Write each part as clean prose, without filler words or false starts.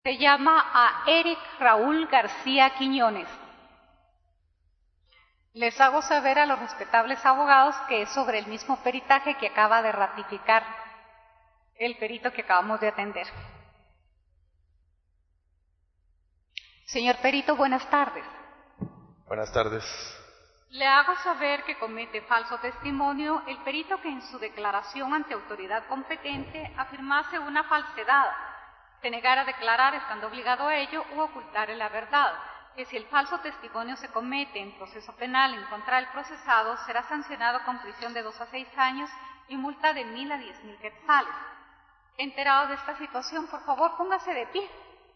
Se llama a Eric Raúl García Quiñones. Les hago saber a los respetables abogados que es sobre el mismo peritaje que acaba de ratificar el perito que acabamos de atender. Señor perito, buenas tardes. Buenas tardes. Le hago saber que comete falso testimonio el perito que en su declaración ante autoridad competente afirmase una falsedad, se negara a declarar estando obligado a ello u ocultar la verdad, que si el falso testimonio se comete en proceso penal en contra del procesado, será sancionado con prisión de 2 a 6 años y multa de 1,000 a 10,000 quetzales. Enterado de esta situación, por favor, póngase de pie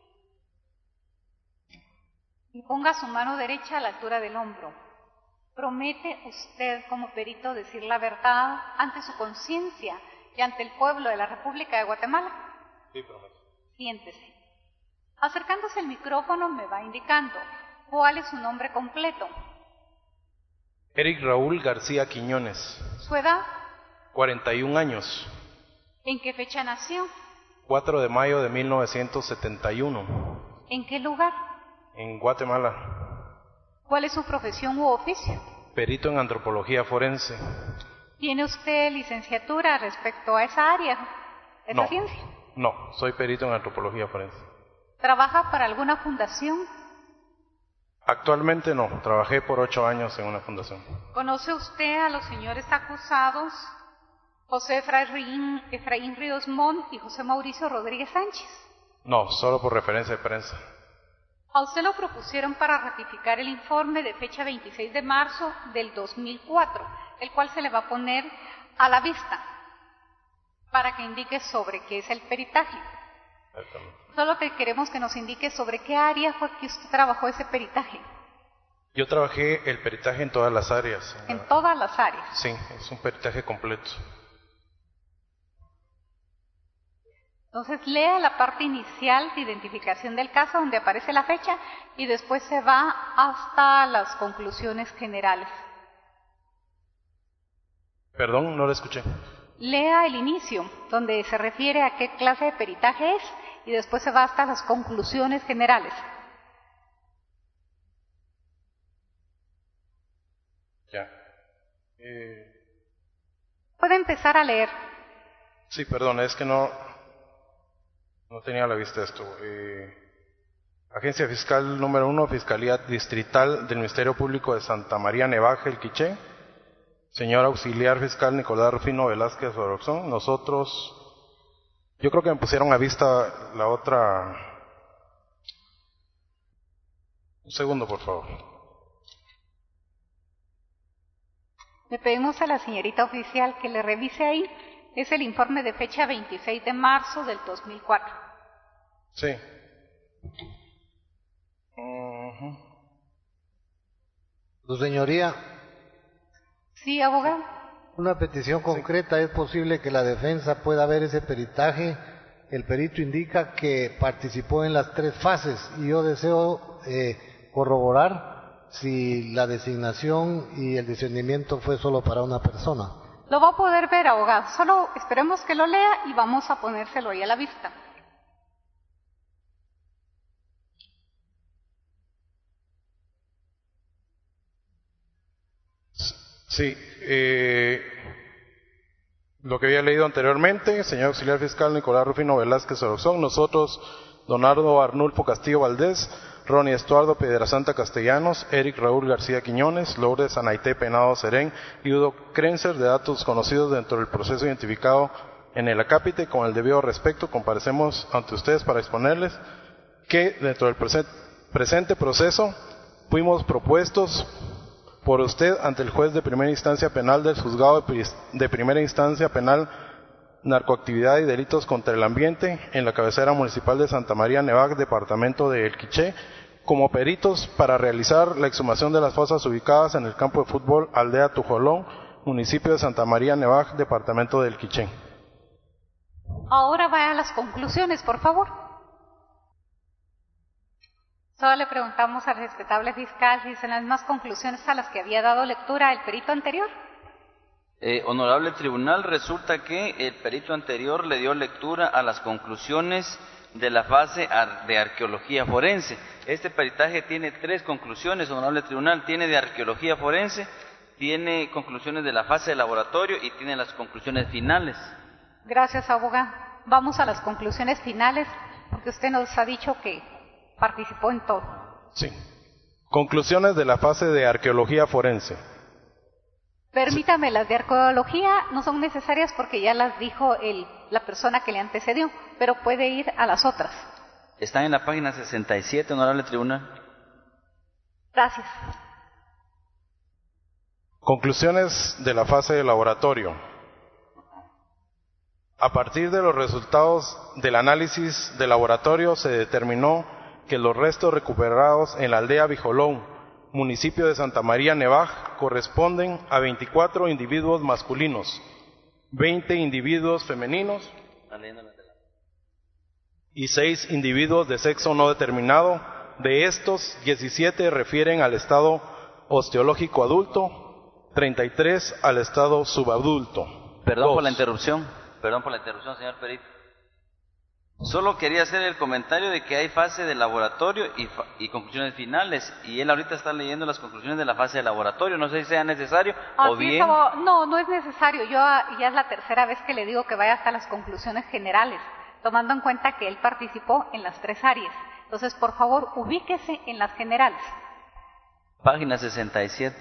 y ponga su mano derecha a la altura del hombro. ¿Promete usted como perito decir la verdad ante su conciencia y ante el pueblo de la República de Guatemala? Sí, prometo. Siéntese. Acercándose al micrófono me va indicando cuál es su nombre completo. Eric Raúl García Quiñones. ¿Su edad? 41 años. ¿En qué fecha nació? 4 de mayo de 1971. ¿En qué lugar? En Guatemala. ¿Cuál es su profesión u oficio? Perito en antropología forense. ¿Tiene usted licenciatura respecto a esa área, esa ciencia? No, soy perito en antropología forense. ¿Trabaja para alguna fundación? Actualmente no, trabajé por 8 años en una fundación. ¿Conoce usted a los señores acusados José Efraín Ríos Montt y José Mauricio Rodríguez Sánchez? No, solo por referencia de prensa. A usted lo propusieron para ratificar el informe de fecha 26 de marzo del 2004, el cual se le va a poner a la vista para que indique sobre qué es el peritaje. Solo que queremos que nos indique sobre qué área fue que usted trabajó ese peritaje. Yo trabajé el peritaje en todas las áreas. ¿En todas las áreas? Sí, es un peritaje completo. Entonces lea la parte inicial de identificación del caso donde aparece la fecha y después se va hasta las conclusiones generales. Perdón, no lo escuché. Lea el inicio, donde se refiere a qué clase de peritaje es y después se va hasta las conclusiones generales. Ya. Puede empezar a leer. Sí, perdón, es que no tenía a la vista esto. Agencia Fiscal número 1, Fiscalía Distrital del Ministerio Público de Santa María Nevaje, El Quiché. Señor Auxiliar Fiscal Nicolás Rufino Velázquez Oroxón. Nosotros, yo creo que me pusieron a vista la otra. Un segundo, por favor. Le pedimos a la señorita oficial que le revise ahí. Es el informe de fecha 26 de marzo del 2004. Sí. Su señoría. Sí, abogado. Una petición concreta, ¿es posible que la defensa pueda ver ese peritaje? El perito indica que participó en las 3 fases y yo deseo corroborar si la designación y el discernimiento fue solo para una persona. Lo va a poder ver, abogado. Solo esperemos que lo lea y vamos a ponérselo ahí a la vista. Sí, lo que había leído anteriormente, señor Auxiliar Fiscal Nicolás Rufino Velázquez Oroxón, nosotros, Donardo Arnulfo Castillo Valdés, Ronnie Estuardo Piedrasanta Castellanos, Eric Raúl García Quiñones, Lourdes Anaité Penado Serén y Udo Krenzer, de datos conocidos dentro del proceso identificado en el acápite, con el debido respeto, comparecemos ante ustedes para exponerles que dentro del presente proceso fuimos propuestos por usted ante el juez de primera instancia penal del juzgado de primera instancia penal narcoactividad y delitos contra el ambiente en la cabecera municipal de Santa María Nevaje, departamento de El Quiché, como peritos para realizar la exhumación de las fosas ubicadas en el campo de fútbol Aldea Tujolón, municipio de Santa María Nevaje, departamento de El Quiché. Ahora vaya a las conclusiones, por favor. Solo le preguntamos al respetable fiscal si son las mismas conclusiones a las que había dado lectura el perito anterior. Honorable tribunal, resulta que el perito anterior le dio lectura a las conclusiones de la fase de arqueología forense. Este peritaje tiene 3 conclusiones, honorable tribunal. Tiene de arqueología forense, tiene conclusiones de la fase de laboratorio y tiene las conclusiones finales. Gracias, abogado. Vamos a las conclusiones finales, porque usted nos ha dicho que participó en todo. Sí. Conclusiones de la fase de arqueología forense. Permítame, las de arqueología no son necesarias porque ya las dijo la persona que le antecedió, pero puede ir a las otras. Están en la página 67, honorable tribunal. Gracias. Conclusiones de la fase de laboratorio. A partir de los resultados del análisis de laboratorio se determinó que los restos recuperados en la aldea Bijolón, municipio de Santa María Nevaj, corresponden a 24 individuos masculinos, 20 individuos femeninos y 6 individuos de sexo no determinado. De estos, 17 refieren al estado osteológico adulto, 33 al estado subadulto. Perdón por la interrupción, señor perito. Solo quería hacer el comentario de que hay fase de laboratorio y conclusiones finales, y él ahorita está leyendo las conclusiones de la fase de laboratorio. No sé si sea necesario o bien... No es necesario. Yo ya es la tercera vez que le digo que vaya hasta las conclusiones generales, tomando en cuenta que él participó en las 3 áreas. Entonces, por favor, ubíquese en las generales. Página 67.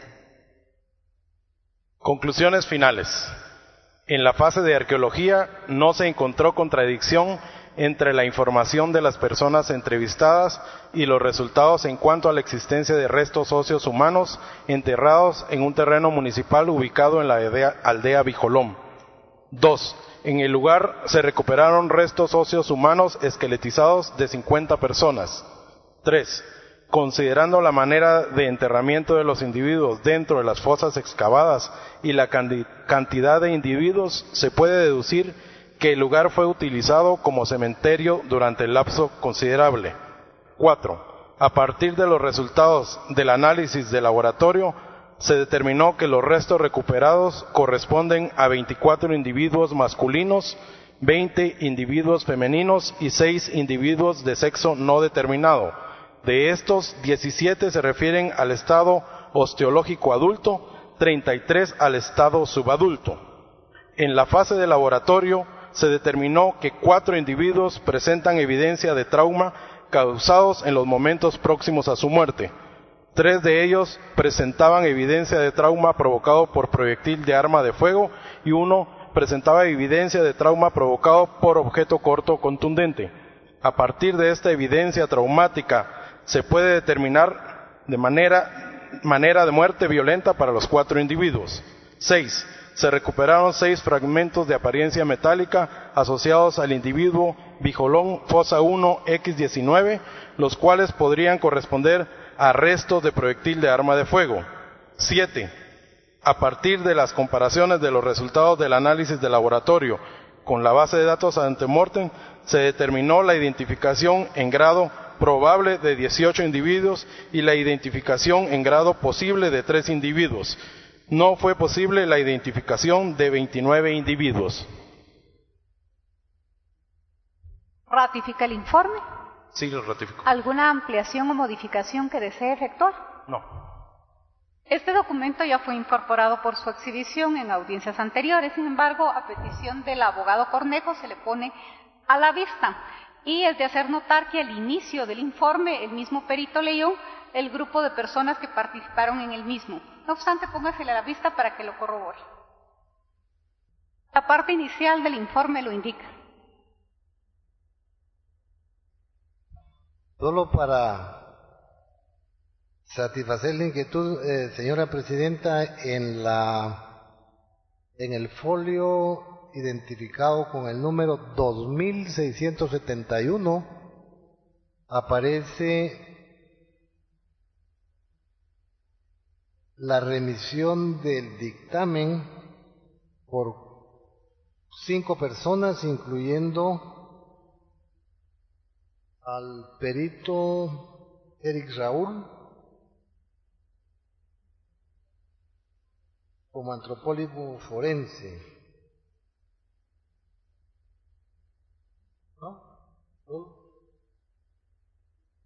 Conclusiones finales. En la fase de arqueología no se encontró contradicción entre la información de las personas entrevistadas y los resultados en cuanto a la existencia de restos óseos humanos enterrados en un terreno municipal ubicado en la aldea Bijolón. 2. En el lugar se recuperaron restos óseos humanos esqueletizados de 50 personas. 3. Considerando la manera de enterramiento de los individuos dentro de las fosas excavadas y la cantidad de individuos, se puede deducir que el lugar fue utilizado como cementerio durante el lapso considerable. 4. A partir de los resultados del análisis de laboratorio, se determinó que los restos recuperados corresponden a 24 individuos masculinos, 20 individuos femeninos y 6 individuos de sexo no determinado. De estos, 17 se refieren al estado osteológico adulto, 33 al estado subadulto. En la fase de laboratorio, se determinó que 4 individuos presentan evidencia de trauma causados en los momentos próximos a su muerte. 3 de ellos presentaban evidencia de trauma provocado por proyectil de arma de fuego y 1 presentaba evidencia de trauma provocado por objeto corto contundente. A partir de esta evidencia traumática se puede determinar de manera de muerte violenta para los 4 individuos. 6. Se recuperaron 6 fragmentos de apariencia metálica asociados al individuo Bijolón Fosa 1 X19, los cuales podrían corresponder a restos de proyectil de arma de fuego. 7. A partir de las comparaciones de los resultados del análisis de laboratorio con la base de datos antemortem, se determinó la identificación en grado probable de 18 individuos y la identificación en grado posible de 3 individuos. No fue posible la identificación de 29 individuos. ¿Ratifica el informe? Sí, lo ratifico. ¿Alguna ampliación o modificación que desee efectuar? No. Este documento ya fue incorporado por su exhibición en audiencias anteriores, sin embargo, a petición del abogado Cornejo se le pone a la vista. Y es de hacer notar que al inicio del informe, el mismo perito leyó el grupo de personas que participaron en el mismo. No obstante, póngasele a la vista para que lo corrobore. La parte inicial del informe lo indica. Solo para satisfacer la inquietud, señora presidenta, en el folio identificado con el número 2671 aparece la remisión del dictamen por 5 personas, incluyendo al perito Eric Raúl como antropólogo forense. ¿No?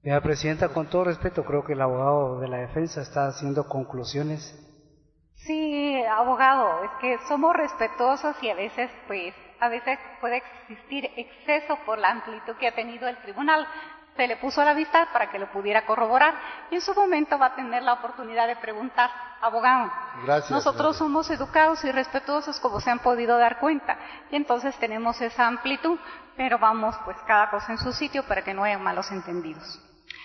Señora Presidenta, con todo respeto, creo que el abogado de la defensa está haciendo conclusiones. Sí, abogado, es que somos respetuosos y a veces puede existir exceso por la amplitud que ha tenido el tribunal. Se le puso a la vista para que lo pudiera corroborar y en su momento va a tener la oportunidad de preguntar, abogado. Gracias. Nosotros Señora. somos educados y respetuosos, como se han podido dar cuenta, y entonces tenemos esa amplitud, pero vamos pues cada cosa en su sitio para que no haya malos entendidos.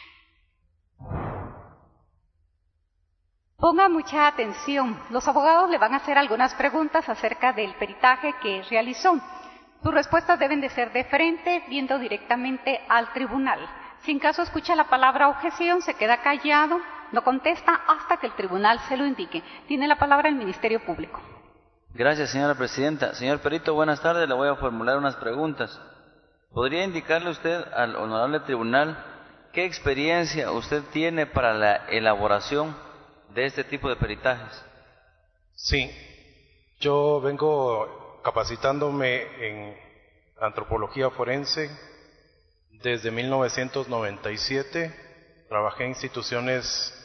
Ponga mucha atención, los abogados le van a hacer algunas preguntas acerca del peritaje que realizó. Sus respuestas deben de ser de frente, viendo directamente al tribunal. Si en caso escucha la palabra objeción, se queda callado, no contesta hasta que el tribunal se lo indique. Tiene la palabra el Ministerio Público. Gracias, señora presidenta. Señor perito, buenas tardes. Le voy a formular unas preguntas. ¿Podría indicarle usted al honorable tribunal qué experiencia usted tiene para la elaboración de este tipo de peritajes? Sí, yo vengo capacitándome en antropología forense desde 1997. Trabajé en instituciones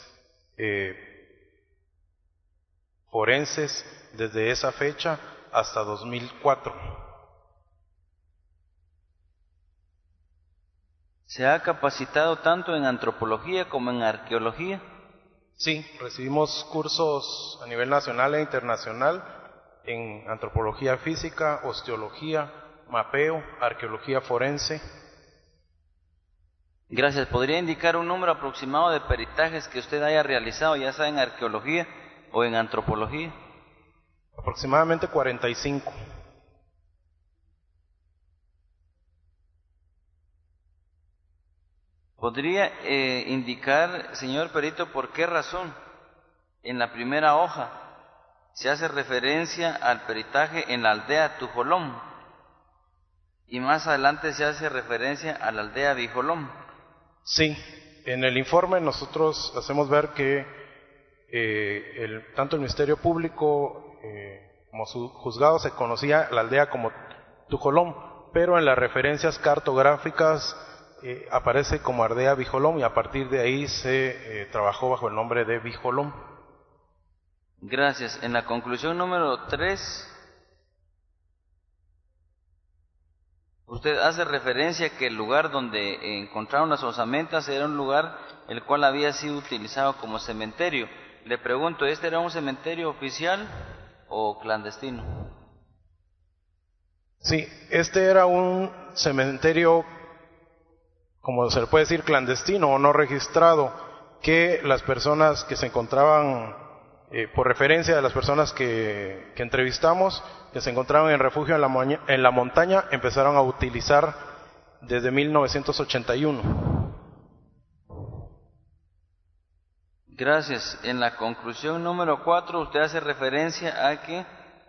forenses desde esa fecha hasta 2004. ¿Se ha capacitado tanto en antropología como en arqueología? Sí, recibimos cursos a nivel nacional e internacional en antropología física, osteología, mapeo, arqueología forense. Gracias. ¿Podría indicar un número aproximado de peritajes que usted haya realizado, ya sea en arqueología o en antropología? Aproximadamente 45. ¿Podría indicar, señor perito, por qué razón en la primera hoja se hace referencia al peritaje en la aldea Tujolón y más adelante se hace referencia a la aldea Bijolón? Sí, en el informe nosotros hacemos ver que tanto el Ministerio Público como su juzgado se conocía la aldea como Tujolón, pero en las referencias cartográficas aparece como aldea Bijolón y a partir de ahí se trabajó bajo el nombre de Bijolón. Gracias. En la conclusión número 3, usted hace referencia que el lugar donde encontraron las osamentas era un lugar el cual había sido utilizado como cementerio. Le pregunto, ¿este era un cementerio oficial o clandestino? Sí, este era un cementerio, como se le puede decir, clandestino o no registrado, que las personas que se encontraban, por referencia de las personas que entrevistamos, que se encontraban en refugio en la montaña, empezaron a utilizar desde 1981. Gracias. En la conclusión número 4, usted hace referencia a que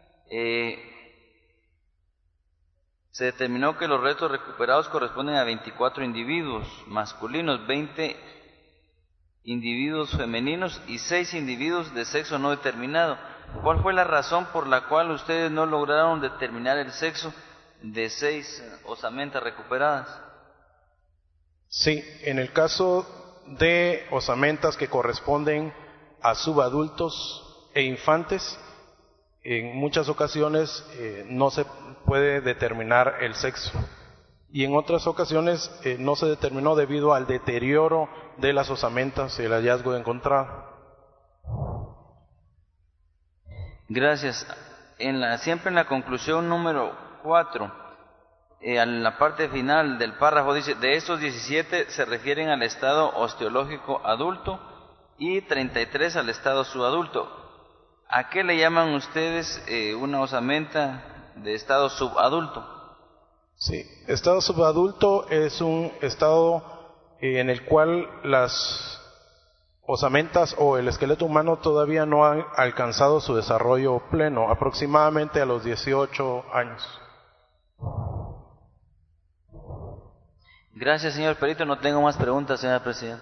se determinó que los restos recuperados corresponden a 24 individuos masculinos, 20 individuos femeninos y 6 individuos de sexo no determinado. ¿Cuál fue la razón por la cual ustedes no lograron determinar el sexo de 6 osamentas recuperadas? Sí, en el caso de osamentas que corresponden a subadultos e infantes, en muchas ocasiones no se puede determinar el sexo y en otras ocasiones no se determinó debido al deterioro de las osamentas y el hallazgo encontrado. Gracias. Siempre en la conclusión número 4, en la parte final del párrafo dice, de estos 17 se refieren al estado osteológico adulto y 33 al estado subadulto. ¿A qué le llaman ustedes una osamenta de estado subadulto? Sí, estado subadulto es un estado en el cual las osamentas o el esqueleto humano todavía no han alcanzado su desarrollo pleno, aproximadamente a los 18 años. Gracias, señor perito. No tengo más preguntas, señora presidenta.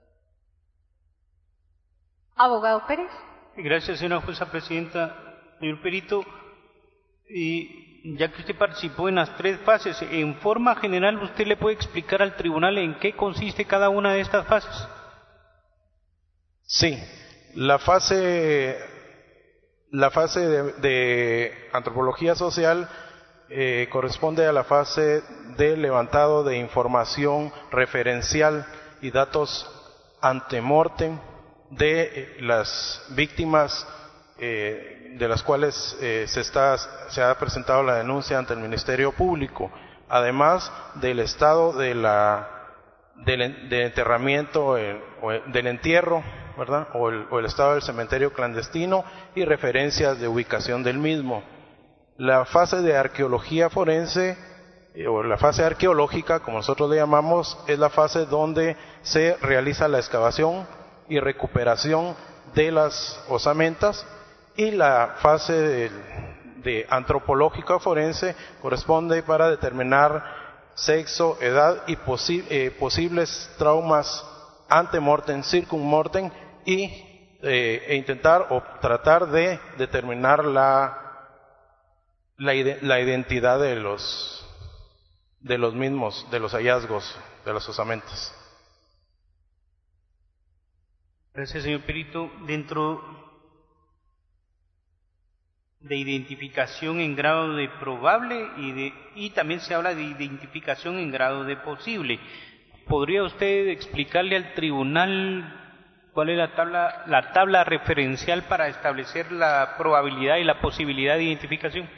Abogado Pérez. Gracias, señora jueza presidenta. Señor perito, y ya que usted participó en las tres fases, en forma general, ¿usted le puede explicar al tribunal en qué consiste cada una de estas fases? Sí, la fase de antropología social corresponde a la fase de levantado de información referencial y datos antemortem de las víctimas de las cuales se ha presentado la denuncia ante el Ministerio Público, además del estado del enterramiento o del entierro, ¿verdad? O el estado del cementerio clandestino y referencias de ubicación del mismo. La fase de arqueología forense o la fase arqueológica, como nosotros le llamamos, es la fase donde se realiza la excavación y recuperación de las osamentas, y la fase de antropológica forense corresponde para determinar sexo, edad y posibles traumas antemortem, circunmortem e intentar o tratar de determinar la identidad de los mismos, de los hallazgos de las osamentas. Gracias, señor perito. Dentro de identificación en grado de probable y también se habla de identificación en grado de posible. ¿Podría usted explicarle al tribunal cuál es la tabla referencial para establecer la probabilidad y la posibilidad de identificación?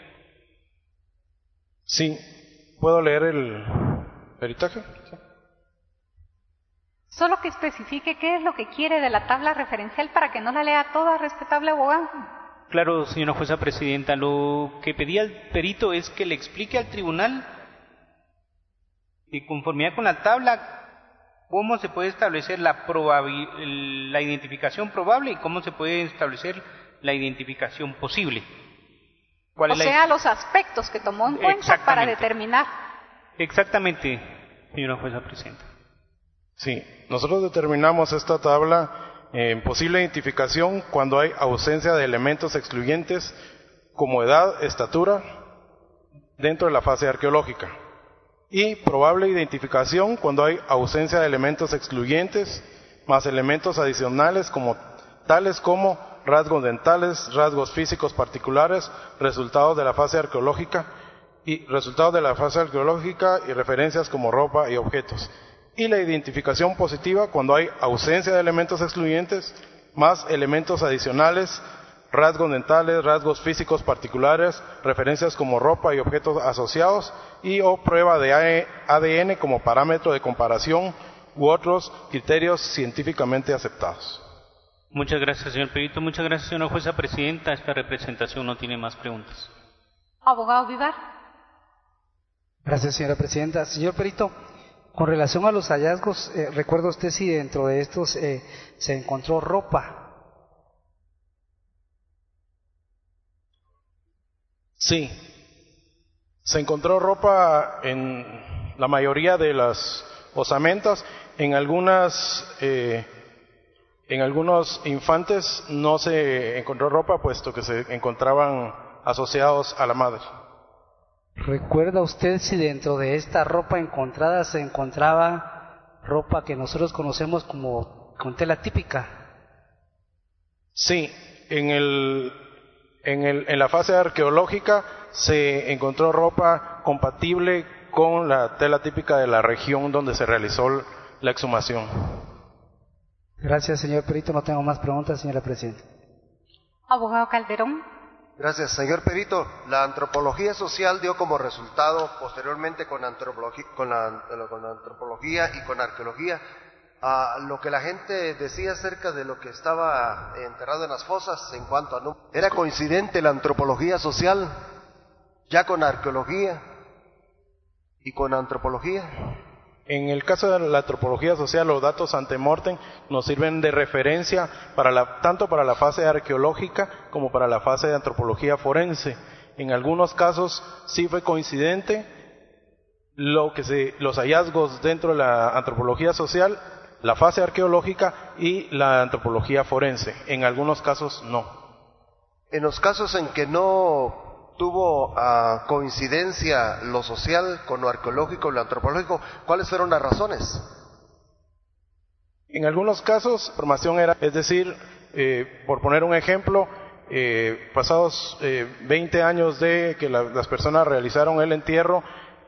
Sí, ¿puedo leer el peritaje? Sí. Solo que especifique qué es lo que quiere de la tabla referencial para que no la lea toda, respetable abogado. Claro, señora jueza presidenta, lo que pedía el perito es que le explique al tribunal, de conformidad con la tabla, cómo se puede establecer la identificación probable y cómo se puede establecer la identificación posible. O sea, los aspectos que tomó en cuenta para determinar. Exactamente, señora jueza presidenta. Sí, nosotros determinamos esta tabla en posible identificación cuando hay ausencia de elementos excluyentes como edad, estatura, dentro de la fase arqueológica. Y probable identificación cuando hay ausencia de elementos excluyentes más elementos adicionales tales como rasgos dentales, rasgos físicos particulares, resultados de la fase arqueológica y referencias como ropa y objetos. Y la identificación positiva cuando hay ausencia de elementos excluyentes más elementos adicionales, rasgos dentales, rasgos físicos particulares, referencias como ropa y objetos asociados y o prueba de ADN como parámetro de comparación u otros criterios científicamente aceptados. Muchas gracias, señor perito. Muchas gracias, señora jueza presidenta. Esta representación no tiene más preguntas. Abogado Vivar. Gracias, señora presidenta. Señor perito, con relación a los hallazgos, ¿recuerda usted si dentro de estos se encontró ropa? Sí, se encontró ropa en la mayoría de las osamentas. En algunos infantes no se encontró ropa, puesto que se encontraban asociados a la madre. ¿Recuerda usted si dentro de esta ropa encontrada se encontraba ropa que nosotros conocemos como con tela típica? Sí, en la fase arqueológica se encontró ropa compatible con la tela típica de la región donde se realizó la exhumación. Gracias, señor perito. No tengo más preguntas, señora presidenta. Abogado Calderón. Gracias, señor perito. La antropología social dio como resultado, posteriormente con la antropología y con arqueología, lo que la gente decía acerca de lo que estaba enterrado en las fosas en cuanto a número. ¿Era coincidente la antropología social ya con arqueología y con antropología? En el caso de la antropología social, los datos antemortem nos sirven de referencia tanto para la fase arqueológica como para la fase de antropología forense. En algunos casos sí fue coincidente los hallazgos dentro de la antropología social, la fase arqueológica y la antropología forense. En algunos casos no. En los casos en que no tuvo coincidencia lo social con lo arqueológico y lo antropológico? ¿Cuáles fueron las razones? En algunos casos, la formación era, es decir, por poner un ejemplo, pasados 20 años de que las personas realizaron el entierro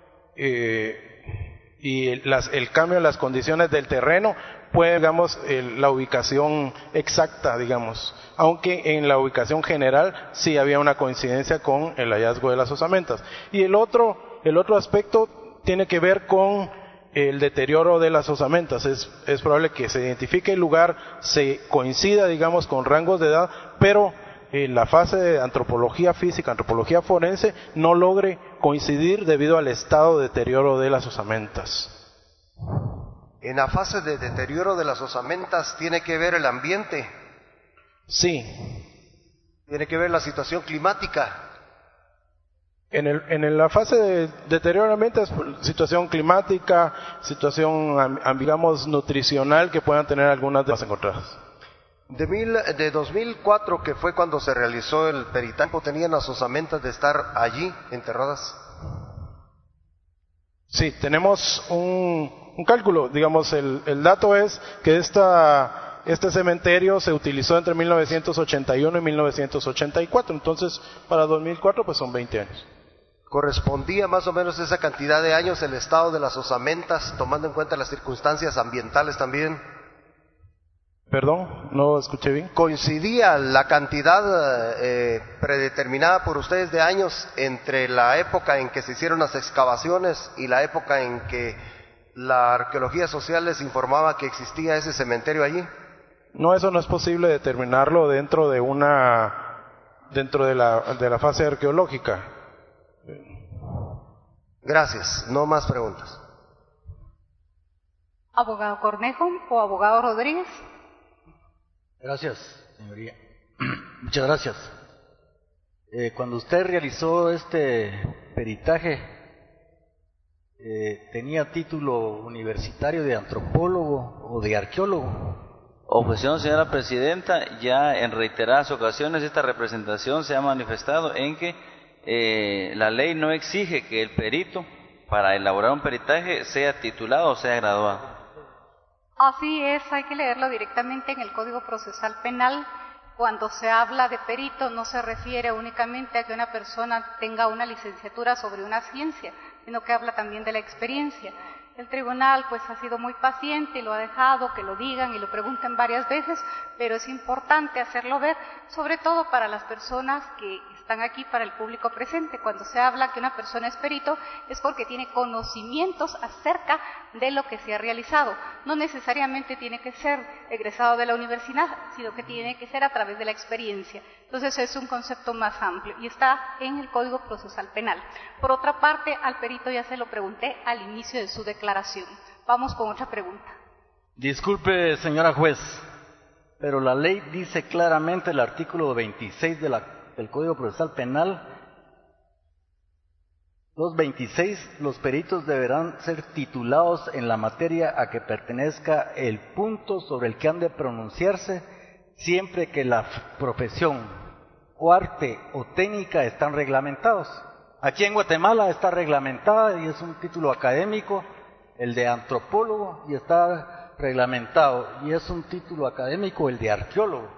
y el cambio en las condiciones del terreno, puede, digamos, la ubicación exacta, digamos, aunque en la ubicación general sí había una coincidencia con el hallazgo de las osamentas. Y el otro aspecto tiene que ver con el deterioro de las osamentas. Es probable que se identifique el lugar, se coincida, digamos, con rangos de edad, pero en la fase de antropología física, antropología forense, no logre coincidir debido al estado de deterioro de las osamentas. En la fase de deterioro de las osamentas tiene que ver el ambiente. Sí. Tiene que ver la situación climática. En la fase de deterioro del ambiente es situación climática, situación, digamos, nutricional que puedan tener algunas de las encontradas. De 2004, que fue cuando se realizó el peritaje, ¿tenían las osamentas de estar allí enterradas? Sí, tenemos un cálculo, digamos, el dato es que este cementerio se utilizó entre 1981 y 1984, entonces para 2004 pues son 20 años. ¿Correspondía más o menos esa cantidad de años el estado de las osamentas, tomando en cuenta las circunstancias ambientales también? Perdón, no escuché bien. ¿Coincidía la cantidad predeterminada por ustedes de años entre la época en que se hicieron las excavaciones y la época en que la arqueología social les informaba que existía ese cementerio allí? No, eso no es posible determinarlo dentro de la fase arqueológica. Gracias, no más preguntas. Abogado Cornejo o abogado Rodríguez. Gracias, señoría. Muchas gracias. Cuando usted realizó este peritaje, ¿tenía título universitario de antropólogo o de arqueólogo? Objeción, señora presidenta. Ya en reiteradas ocasiones esta representación se ha manifestado en que la ley no exige que el perito, para elaborar un peritaje, sea titulado o sea graduado. Así es, hay que leerlo directamente en el Código Procesal Penal. Cuando se habla de perito no se refiere únicamente a que una persona tenga una licenciatura sobre una ciencia, sino que habla también de la experiencia. El tribunal pues ha sido muy paciente y lo ha dejado que lo digan y lo pregunten varias veces, pero es importante hacerlo ver, sobre todo para las personas que están aquí, para el público presente. Cuando se habla que una persona es perito es porque tiene conocimientos acerca de lo que se ha realizado. No necesariamente tiene que ser egresado de la universidad, sino que tiene que ser a través de la experiencia. Entonces es un concepto más amplio y está en el Código Procesal Penal. Por otra parte, al perito ya se lo pregunté al inicio de su declaración. Vamos con otra pregunta. Disculpe, señora juez, pero la ley dice claramente, el artículo 26 del Código Procesal Penal, 226, los peritos deberán ser titulados en la materia a que pertenezca el punto sobre el que han de pronunciarse, siempre que la profesión o arte o técnica están reglamentados. Aquí en Guatemala está reglamentada y es un título académico, el de antropólogo, y está reglamentado, y es un título académico el de arqueólogo.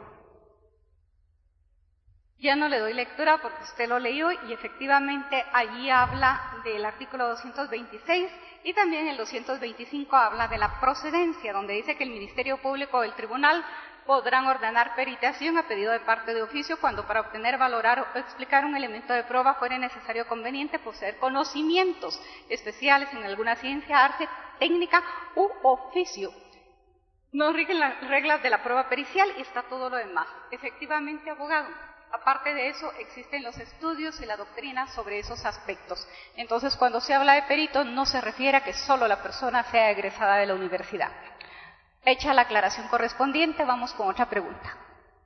Ya no le doy lectura porque usted lo leyó y efectivamente allí habla del artículo 226 y también el 225 habla de la procedencia, donde dice que el Ministerio Público o el Tribunal podrán ordenar peritación a pedido de parte de oficio cuando para obtener, valorar o explicar un elemento de prueba fuere necesario o conveniente poseer conocimientos especiales en alguna ciencia, arte, técnica u oficio. No rigen las reglas de la prueba pericial y está todo lo demás. Efectivamente, abogado. Aparte de eso, existen los estudios y la doctrina sobre esos aspectos. Entonces, cuando se habla de perito, no se refiere a que solo la persona sea egresada de la universidad. Hecha la aclaración correspondiente, vamos con otra pregunta.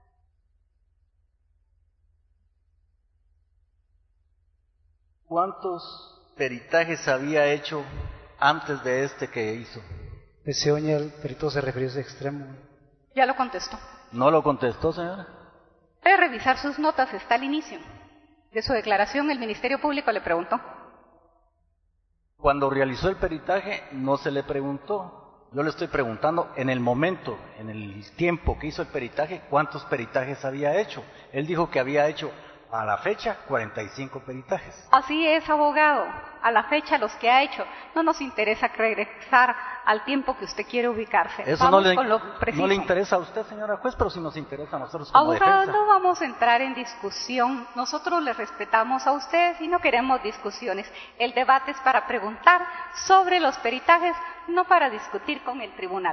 ¿Cuántos peritajes había hecho antes de este que hizo? Ese oña, el perito se refirió a ese extremo. Ya lo contestó. ¿No lo contestó, señora? Debe revisar sus notas, está al inicio. de su declaración, el Ministerio Público le preguntó. Cuando realizó el peritaje no se le preguntó. Yo le estoy preguntando en el momento, en el tiempo que hizo el peritaje, ¿cuántos peritajes había hecho? Él dijo que había hecho a la fecha 45 peritajes. Así es, abogado. A la fecha los que ha hecho. No nos interesa regresar al tiempo que usted quiere ubicarse. Eso vamos no con lo preciso. no le interesa a usted, señora juez, pero sí nos interesa a nosotros como Abogado, defensa. no vamos a entrar en discusión. Nosotros le respetamos a ustedes y no queremos discusiones. El debate es para preguntar sobre los peritajes, no para discutir con el tribunal.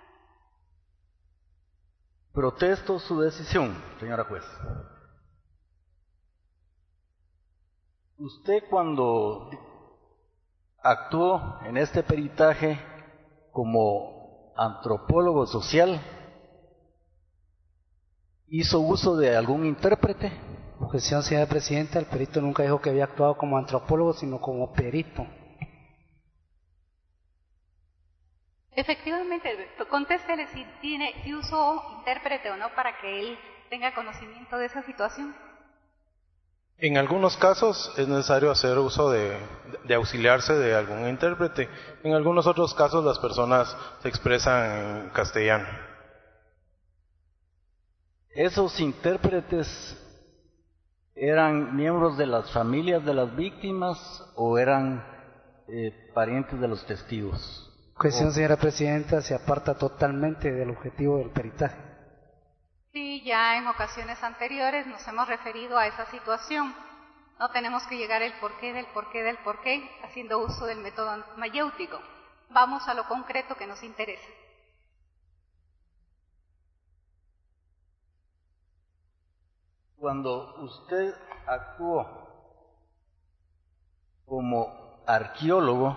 Protesto su decisión, señora juez. Usted cuando actuó en este peritaje como antropólogo social, ¿hizo uso de algún intérprete? Objeción, señora presidenta, el perito nunca dijo que había actuado como antropólogo, sino como perito. Efectivamente, contéstele si usó intérprete o no para que él tenga conocimiento de esa situación. En algunos casos es necesario hacer uso de auxiliarse de algún intérprete. En algunos otros casos las personas se expresan en castellano. ¿Esos intérpretes eran miembros de las familias de las víctimas o eran parientes de los testigos? Objeción, señora presidenta, se aparta totalmente del objetivo del peritaje. Sí, ya en ocasiones anteriores nos hemos referido a esa situación. No tenemos que llegar al porqué del porqué del porqué haciendo uso del método mayéutico. Vamos a lo concreto que nos interesa. Cuando usted actuó como arqueólogo,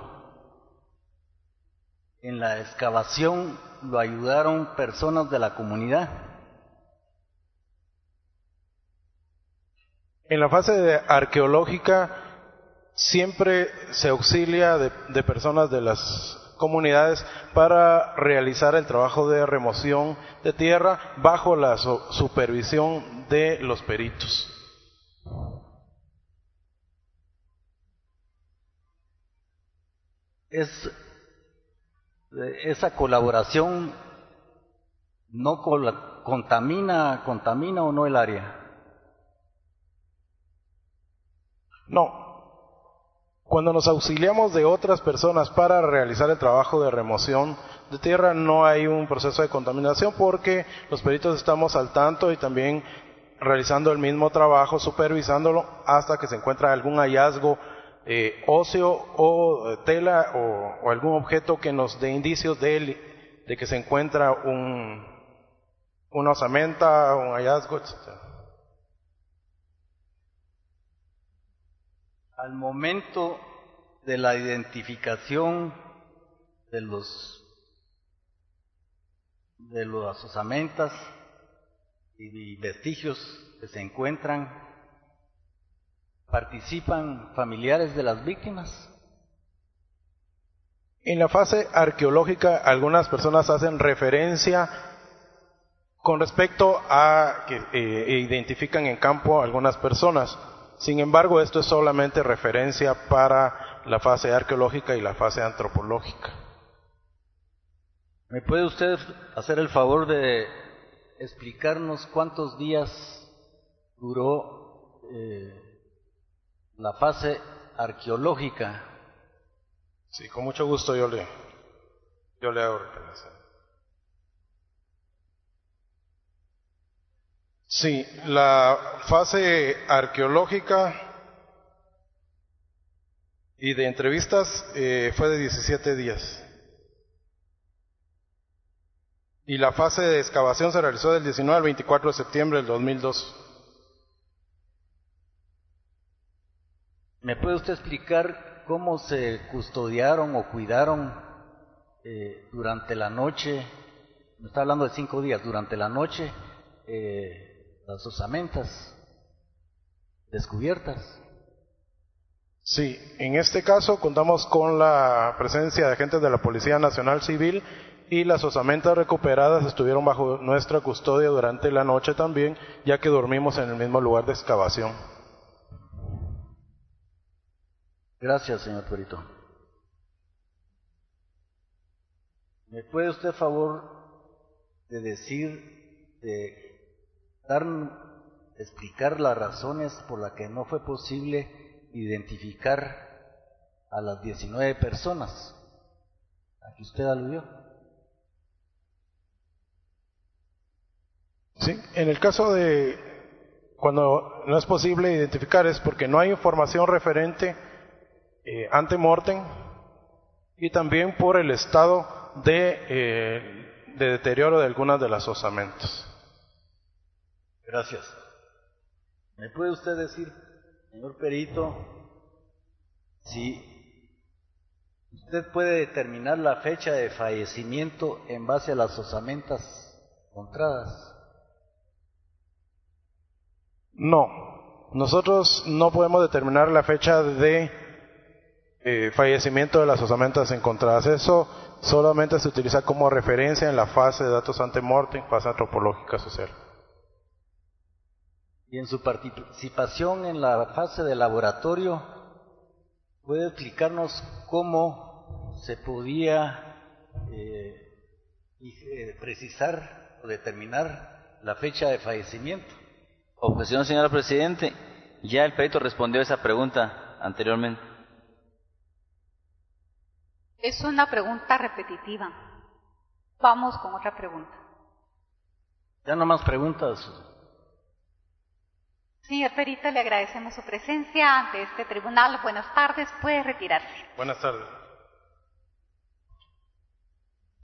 en la excavación lo ayudaron personas de la comunidad. En la fase arqueológica siempre se auxilia de personas de las comunidades para realizar el trabajo de remoción de tierra bajo la supervisión de los peritos. Esa colaboración no contamina o no el área. No. Cuando nos auxiliamos de otras personas para realizar el trabajo de remoción de tierra, no hay un proceso de contaminación porque los peritos estamos al tanto y también realizando el mismo trabajo, supervisándolo hasta que se encuentra algún hallazgo óseo o tela o algún objeto que nos dé indicios de que se encuentra una osamenta, un hallazgo, etc. Al momento de la identificación de las osamentas y vestigios que se encuentran, ¿participan familiares de las víctimas? En la fase arqueológica, algunas personas hacen referencia con respecto a que identifican en campo a algunas personas. Sin embargo, esto es solamente referencia para la fase arqueológica y la fase antropológica. ¿Me puede usted hacer el favor de explicarnos cuántos días duró la fase arqueológica? Sí, con mucho gusto yo le hago referencia. Sí, la fase arqueológica y de entrevistas fue de 17 días. Y la fase de excavación se realizó del 19 al 24 de septiembre del 2002. ¿Me puede usted explicar cómo se custodiaron o cuidaron durante la noche? Me está hablando de 5 días, durante la noche, las osamentas descubiertas. Sí, en este caso contamos con la presencia de agentes de la Policía Nacional Civil y las osamentas recuperadas estuvieron bajo nuestra custodia durante la noche también, ya que dormimos en el mismo lugar de excavación. Gracias, señor perito. ¿Me puede usted favor de explicar las razones por las que no fue posible identificar a las 19 personas a que usted aludió? Sí, en el caso de cuando no es posible identificar es porque no hay información referente ante mortem y también por el estado de deterioro de algunas de las osamentas. Gracias. ¿Me puede usted decir, señor perito, si usted puede determinar la fecha de fallecimiento en base a las osamentas encontradas? No, nosotros no podemos determinar la fecha de fallecimiento de las osamentas encontradas. Eso solamente se utiliza como referencia en la fase de datos ante mortem, fase antropológica social. Y en su participación en la fase de laboratorio, ¿puede explicarnos cómo se podía precisar o determinar la fecha de fallecimiento? Objeción, señor presidente. Ya el perito respondió esa pregunta anteriormente. Es una pregunta repetitiva. Vamos con otra pregunta. Ya no más preguntas. Señor perito, le agradecemos su presencia ante este tribunal. Buenas tardes, puede retirarse. Buenas tardes.